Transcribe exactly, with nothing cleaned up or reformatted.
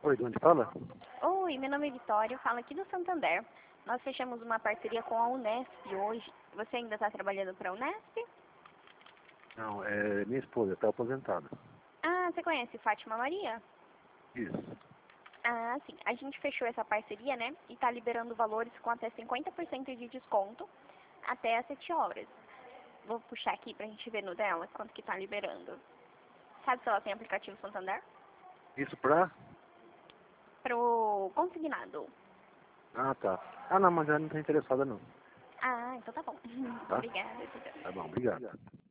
Oi, de onde fala? Oi, meu nome é Vitória, eu falo aqui do Santander. Nós fechamos uma parceria com a Unesp hoje. Você ainda está trabalhando para a Unesp? Não, é minha esposa, está aposentada. Ah, você conhece Fátima Maria? Isso. Ah, sim. A gente fechou essa parceria, né? E está liberando valores com até cinquenta por cento de desconto até às sete horas. Vou puxar aqui pra gente ver no dela quanto que tá liberando. Sabe se ela tem aplicativo Santander? Isso pra? Pro consignado. Ah, tá. Ah, não, mas ela não está interessada não. Ah, então tá bom. Tá? Obrigada, Tita. Tá bom, obrigado.